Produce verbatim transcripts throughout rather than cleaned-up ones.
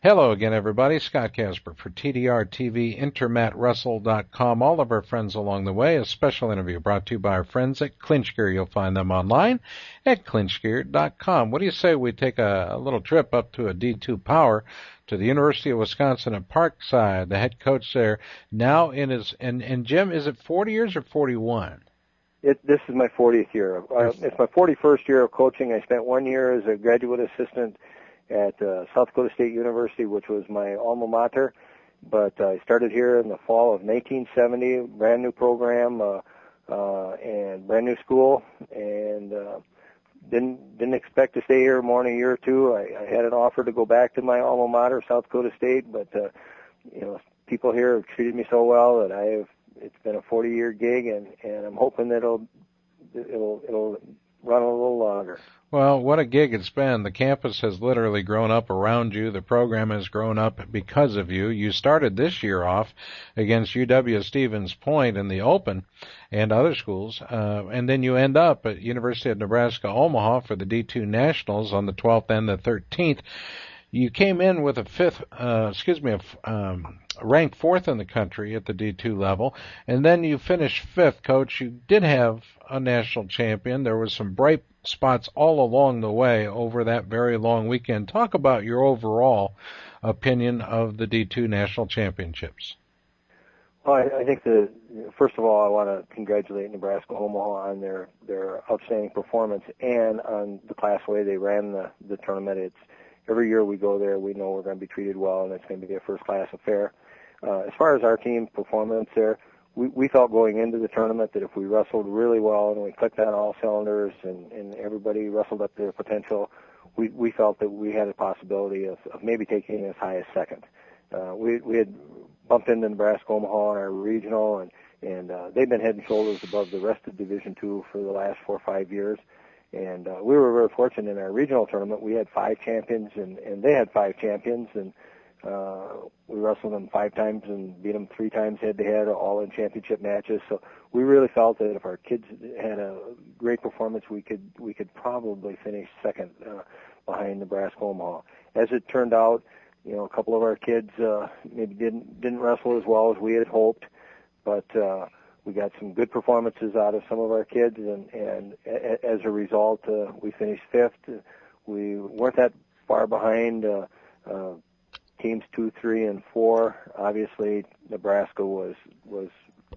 Hello again, everybody. Scott Casper for T D R T V, Intermat Wrestle dot com. All of our friends along the way. A special interview brought to you by our friends at Clinch Gear. You'll find them online at clinch gear dot com. What do you say we take a, a little trip up to a D two Power to the University of Wisconsin at Parkside? The head coach there now in his, and, and Jim, is it forty years or forty-one? It, this is my fortieth year. Uh, it's my forty-first year of coaching. I spent one year as a graduate assistant at uh, South Dakota State University, which was my alma mater. But uh, I started here in the fall of nineteen seventy, brand new program uh, uh, and brand new school, and uh, didn't didn't expect to stay here more than a year or two. I, I had an offer to go back to my alma mater, South Dakota State, but uh, you know, people here have treated me so well that I have. It's been a forty-year gig, and, and I'm hoping that it'll it'll it'll run a little longer. Well, what a gig it's been. The campus has literally grown up around you. The program has grown up because of you. You started this year off against U W Stevens Point in the Open and other schools, uh, and then you end up at University of Nebraska Omaha for the D two Nationals on the twelfth and the thirteenth. You came in with a fifth, uh, excuse me, a, um, ranked fourth in the country at the D two level, and then you finished fifth, Coach. You did have a national champion. There was some bright spots all along the way over that very long weekend. Talk about your overall opinion of the D two national championships. Well, I, I think the first of all, I want to congratulate Nebraska Omaha on their their outstanding performance and on the class way they ran the the tournament. It's every year we go there, we know we're going to be treated well, and it's going to be a first-class affair. Uh, as far as our team performance there, we, we felt going into the tournament that if we wrestled really well and we clicked on all cylinders and, and everybody wrestled up to their potential, we, we felt that we had a possibility of, of maybe taking as high as second. Uh, we, we had bumped into Nebraska Omaha in our regional, and, and uh, they've been head and shoulders above the rest of Division two for the last four or five years. And uh, we were very fortunate in our regional tournament. We had five champions, and, and they had five champions, and uh, we wrestled them five times and beat them three times head-to-head, all in championship matches. So we really felt that if our kids had a great performance, we could we could probably finish second uh, behind Nebraska Omaha. As it turned out, you know, a couple of our kids uh, maybe didn't didn't wrestle as well as we had hoped, but uh, we got some good performances out of some of our kids, and, and a, as a result, uh, we finished fifth. We weren't that far behind uh, uh, teams two, three, and four. Obviously, Nebraska was was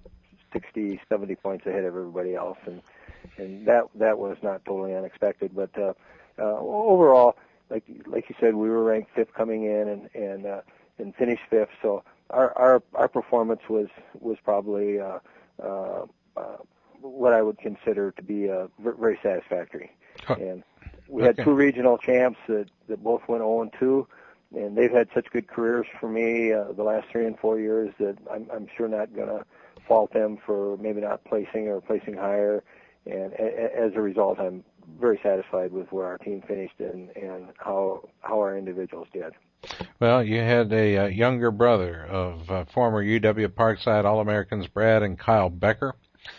sixty, seventy points ahead of everybody else, and and that that was not totally unexpected. But uh, uh, overall, like like you said, we were ranked fifth coming in, and and uh, and finished fifth. So our our our performance was was probably Uh, Uh, uh, what I would consider to be uh, very satisfactory. Huh. And we had Okay. two regional champs that, that both went oh and two, and they've had such good careers for me uh, the last three and four years that I'm, I'm sure not going to fault them for maybe not placing or placing higher. And a, a, as a result, I'm very satisfied with where our team finished and, and how how our individuals did. Well, you had a uh, younger brother of uh, former U W Parkside All-Americans Brad and Kyle Becker.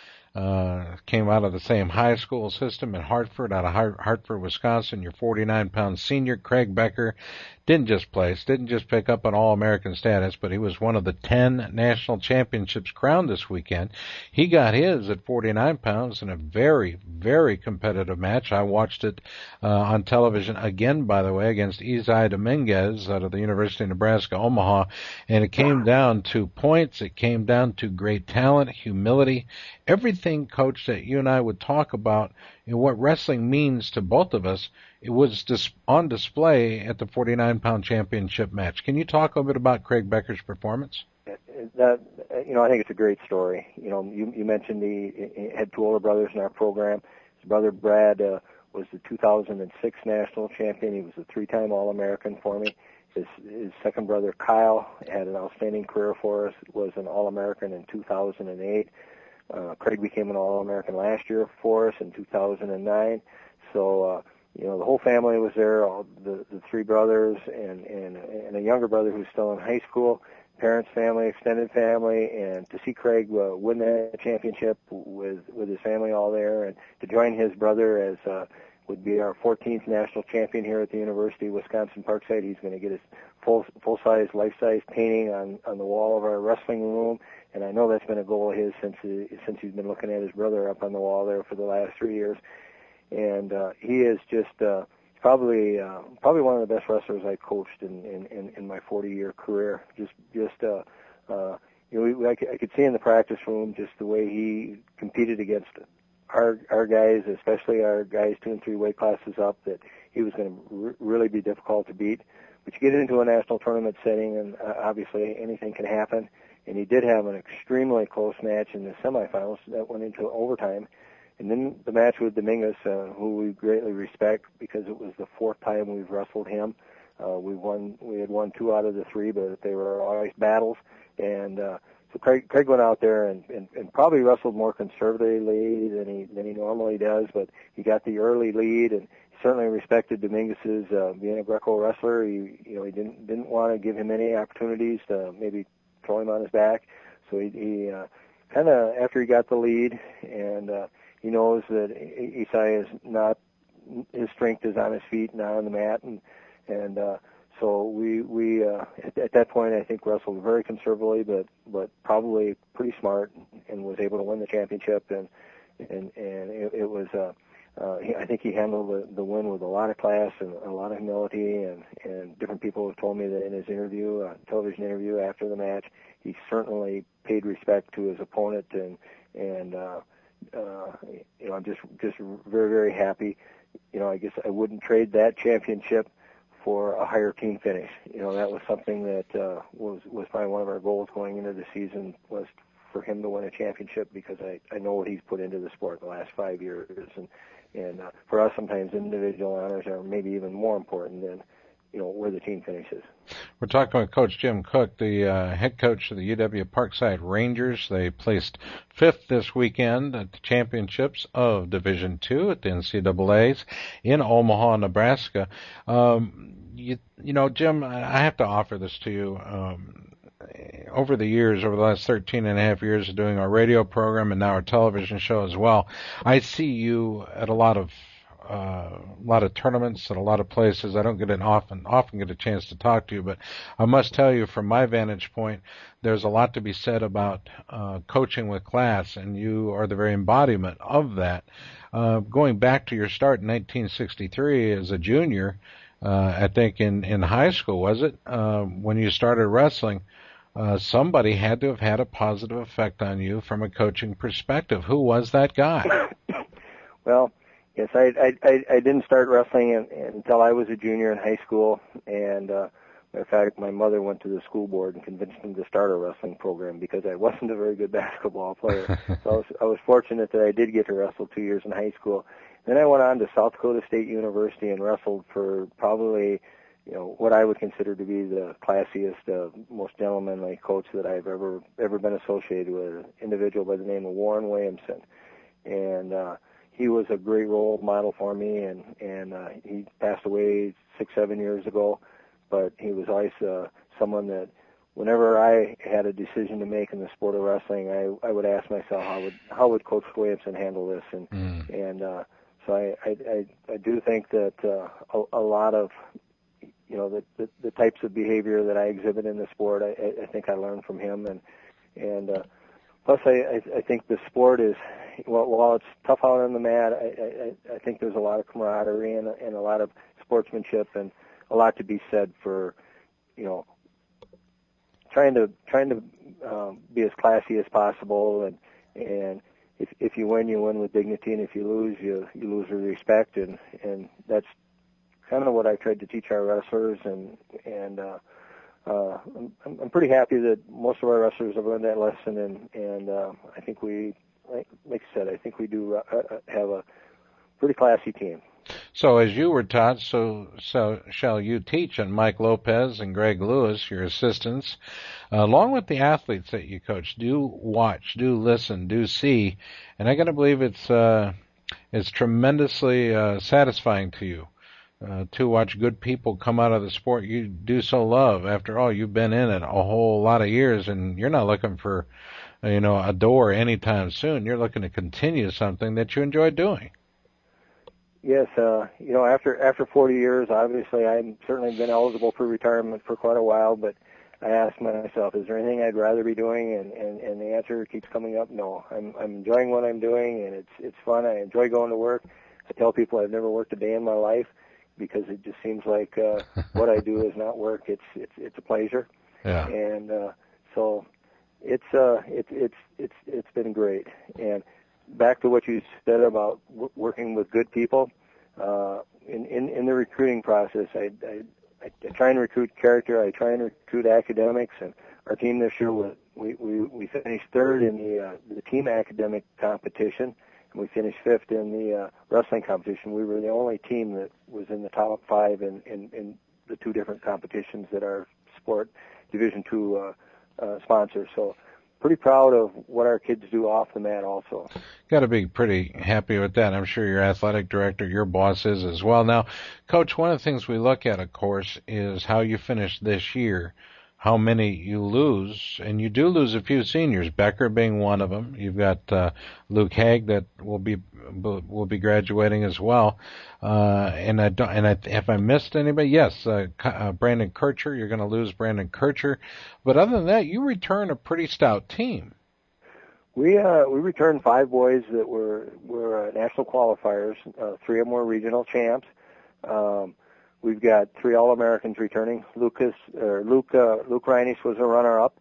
Uh, came out of the same high school system in Hartford, out of Hart- Hartford, Wisconsin. Your forty-nine pound senior, Craig Becker, didn't just place, didn't just pick up an All-American status, but he was one of the ten national championships crowned this weekend. He got his at forty-nine pounds in a very, very competitive match. I watched it uh, on television again, by the way, against Izai Dominguez out of the University of Nebraska, Omaha, and it came down to points. It came down to great talent, humility, everything, Coach, that you and I would talk about, you know, what wrestling means to both of us. It was dis- on display at the forty-nine pound championship match. Can you talk a little bit about Craig Becker's performance? That, you know, I think it's a great story. You know, you, you mentioned the he had two older brothers in our program. His brother Brad uh, was the two thousand six national champion. He was a three-time All-American for me. His, his second brother Kyle had an outstanding career for us. Was an All-American in two thousand eight. Uh, Craig became an All-American last year for us in two thousand nine. So, uh, you know, the whole family was there, all the, the three brothers and, and, and a younger brother who's still in high school, parents, family, extended family, and to see Craig uh, win that championship with, with his family all there, and to join his brother as uh, would be our fourteenth national champion here at the University of Wisconsin Parkside. He's going to get his full full size, life size painting on on the wall of our wrestling room, and I know that's been a goal of his since he, since he's been looking at his brother up on the wall there for the last three years, and uh, he is just uh, probably uh, probably one of the best wrestlers I coached in in, in, in my forty year career. Just just uh, uh, you know, we, I, could, I could see in the practice room just the way he competed against our our guys, especially our guys two and three weight classes up, that he was going to r- really be difficult to beat. But you get into a national tournament setting, and uh, obviously anything can happen. And he did have an extremely close match in the semifinals that went into overtime. And then the match with Dominguez, uh, who we greatly respect because it was the fourth time we've wrestled him. Uh, we won. We had won two out of the three, but they were always battles. And uh, so Craig, Craig went out there and, and, and probably wrestled more conservatively than he than he normally does. But he got the early lead, and he certainly respected Dominguez's uh, being a Greco wrestler. He you know he didn't didn't want to give him any opportunities to maybe throw him on his back. So he, he uh, kind of after he got the lead, and uh, he knows that Isai is not, his strength is on his feet, not on the mat, and and uh, so we we uh, at, at that point I think wrestled very conservatively, but but probably pretty smart, and was able to win the championship, and and and it, it was. Uh, Uh, he, I think he handled the, the win with a lot of class and a lot of humility, and, and different people have told me that in his interview, uh, television interview after the match, he certainly paid respect to his opponent, and and uh, uh, you know I'm just just very very happy. You know I guess I wouldn't trade that championship for a higher team finish. You know that was something that uh, was was probably one of our goals going into the season, was for him to win a championship, because I, I know what he's put into the sport the last five years, and and uh, for us sometimes individual honors are maybe even more important than you know where the team finishes. We're talking with Coach Jim Cook, the uh, head coach of the U W Parkside Rangers. They placed fifth this weekend at the championships of Division Two at the N C double A's in Omaha, Nebraska. Um, you, you know, Jim, I have to offer this to you. Um, over the years, over the last thirteen and a half years of doing our radio program and now our television show as well, I see you at a lot of uh, a lot of tournaments at a lot of places. I don't get an often often get a chance to talk to you, but I must tell you, from my vantage point, there's a lot to be said about uh, coaching with class, and you are the very embodiment of that. Uh, going back to your start in nineteen sixty-three as a junior, uh, I think in in high school, was it, uh, when you started wrestling? Uh, somebody had to have had a positive effect on you from a coaching perspective. Who was that guy? Well, yes, I I I, I didn't start wrestling in, until I was a junior in high school, and uh, matter of fact, my mother went to the school board and convinced them to start a wrestling program because I wasn't a very good basketball player. So I was I was fortunate that I did get to wrestle two years in high school. Then I went on to South Dakota State University and wrestled for probably, you know, what I would consider to be the classiest, uh, most gentlemanly coach that I've ever ever been associated with, an individual by the name of Warren Williamson. And uh, he was a great role model for me, and, and uh, he passed away six, seven years ago, but he was always uh, someone that whenever I had a decision to make in the sport of wrestling, I, I would ask myself, how would how would Coach Williamson handle this? And, mm. and uh, so I, I, I, I do think that uh, a, a lot of you know, the, the the types of behavior that I exhibit in the sport, I, I think I learned from him, and and uh, plus I, I I think the sport is, well, while it's tough out on the mat, I, I I think there's a lot of camaraderie and and a lot of sportsmanship, and a lot to be said for, you know, trying to trying to um, be as classy as possible, and and if if you win, you win with dignity, and if you lose, you you lose with respect, and and that's kind of what I tried to teach our wrestlers, and and uh, uh, I'm, I'm pretty happy that most of our wrestlers have learned that lesson, and and uh, I think we, like, like I said, I think we do uh, have a pretty classy team. So as you were taught, so so shall you teach, and Mike Lopez and Greg Lewis, your assistants, uh, along with the athletes that you coach, do watch, do listen, do see, and I got to believe it's uh, it's tremendously uh, satisfying to you. Uh, to watch good people come out of the sport you do so love. After all, you've been in it a whole lot of years, and you're not looking for, you know, a door anytime soon. You're looking to continue something that you enjoy doing. Yes, uh, you know, after after forty years, obviously I've certainly been eligible for retirement for quite a while, but I asked myself, is there anything I'd rather be doing? And, and, and the answer keeps coming up, no. I'm I'm enjoying what I'm doing, and it's it's fun. I enjoy going to work. I tell people I've never worked a day in my life because it just seems like uh, what I do is not work. It's it's it's a pleasure. Yeah. And uh, so it's uh it's it's it's it's been great. And back to what you said about w- working with good people, uh, in, in, in the recruiting process, I, I, I try and recruit character, I try and recruit academics, and our team this year, we, we, we finished third in the, uh, the team academic competition, and we finished fifth in the uh, wrestling competition. We were the only team that was in the top five in, in, in the two different competitions that our sport Division two uh, uh, sponsors. So pretty proud of what our kids do off the mat also. Got to be pretty happy with that. I'm sure your athletic director, your boss is as well. Now, Coach, one of the things we look at, of course, is how you finish this year, how many you lose, and you do lose a few seniors, Becker being one of them. You've got uh, Luke Haig that will be will be graduating as well. Uh, and I don't, and I, if I missed anybody, yes, uh, uh, Brandon Kircher, you're going to lose Brandon Kircher. But other than that, you return a pretty stout team. We uh, we returned five boys that were were uh, national qualifiers. Uh, three of them were regional champs. Um, we've got three All-Americans returning. Lucas or Luke uh, Luke Reinisch was a runner-up.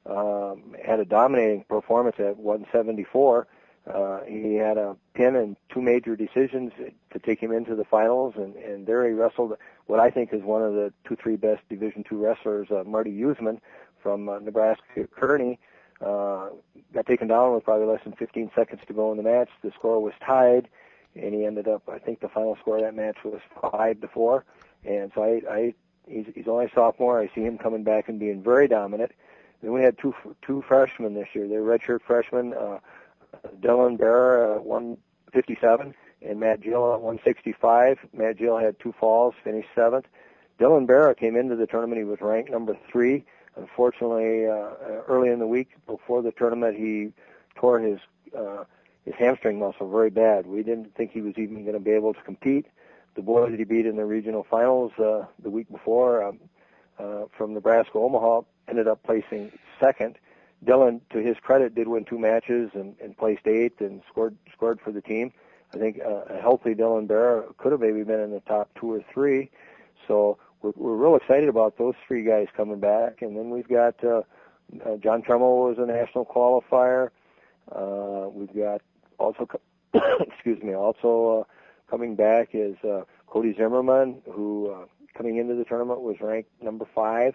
Um, had a dominating performance at one seventy-four. Uh, he had a pin and two major decisions to take him into the finals, and, and there he wrestled what I think is one of the two, three best Division two wrestlers, uh, Marty Usman from uh, Nebraska Kearney. Uh, got taken down with probably less than fifteen seconds to go in the match. The score was tied, and he ended up, I think the final score of that match was five to four. And so I, I he's, he's only a sophomore. I see him coming back and being very dominant. Then we had two two freshmen this year. They're redshirt freshmen, uh, Dylan Barra at one fifty-seven and Matt Gill at one sixty-five. Matt Gill had two falls, finished seventh. Dylan Barra came into the tournament. He was ranked number three. Unfortunately, uh, early in the week before the tournament, he tore his uh, his hamstring muscle very bad. We didn't think he was even going to be able to compete. The boy that he beat in the regional finals uh, the week before um, uh, from Nebraska Omaha ended up placing second. Dylan, to his credit, did win two matches and, and placed eighth and scored scored for the team. I think uh, a healthy Dylan Barra could have maybe been in the top two or three. So we're, we're real excited about those three guys coming back. And then we've got uh, uh, John Tremmel was a national qualifier. Uh, we've got also, excuse me, also uh, coming back is uh, Cody Zimmerman, who uh, coming into the tournament was ranked number five,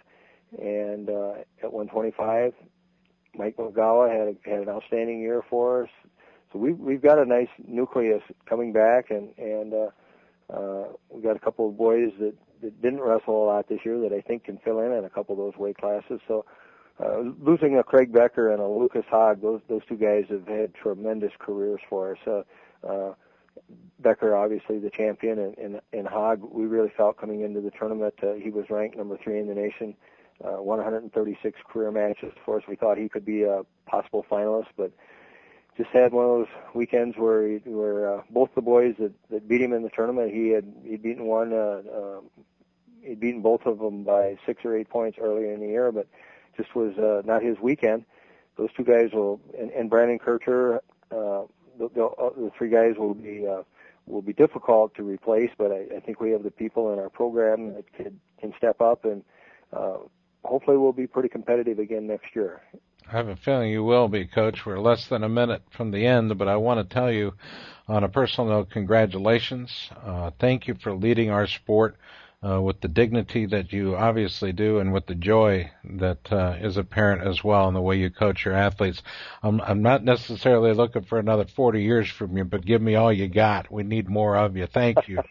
and uh, at one twenty-five. Mike Mogawa had a, had an outstanding year for us. So we've we've got a nice nucleus coming back, and and uh, uh, we've got a couple of boys that, that didn't wrestle a lot this year that I think can fill in in a couple of those weight classes. So uh, losing a Craig Becker and a Lucas Haag, those those two guys have had tremendous careers for us. Uh, uh, Becker, obviously the champion, and, and, and Haag, we really felt coming into the tournament, uh, he was ranked number three in the nation. Uh, one hundred thirty-six career matches for us. We thought he could be a possible finalist, but just had one of those weekends where he, where uh, both the boys that, that beat him in the tournament, he had he'd beaten one, uh, uh, he'd beaten both of them by six or eight points earlier in the year, but just was uh, not his weekend. Those two guys will, and, and Brandon Kircher, uh, the, the, uh, the three guys will be uh, will be difficult to replace, but I, I think we have the people in our program that can, can step up and. Uh, Hopefully we'll be pretty competitive again next year. I have a feeling you will be, Coach. We're less than a minute from the end, but I want to tell you on a personal note, congratulations. Uh, thank you for leading our sport uh, with the dignity that you obviously do and with the joy that uh, is apparent as well in the way you coach your athletes. I'm, I'm not necessarily looking for another forty years from you, but give me all you got. We need more of you. Thank you.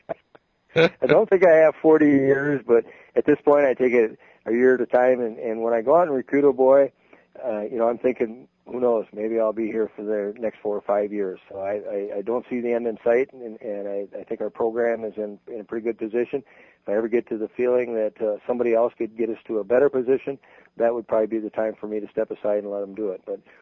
I don't think I have forty years, but at this point I take it a year at a time, and, and when I go out and recruit a boy, uh, you know, I'm thinking, who knows, maybe I'll be here for the next four or five years. So I, I, I don't see the end in sight, and, and I, I think our program is in, in a pretty good position. If I ever get to the feeling that uh, somebody else could get us to a better position, that would probably be the time for me to step aside and let them do it. But